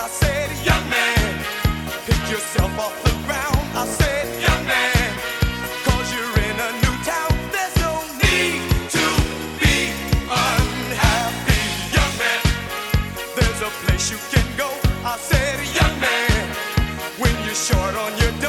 I said, young man, pick yourself off the ground. I said, young man, 'cause you're in a new town. There's no need to be unhappy, young man. There's a place you can go. I said, young man, when you're short on your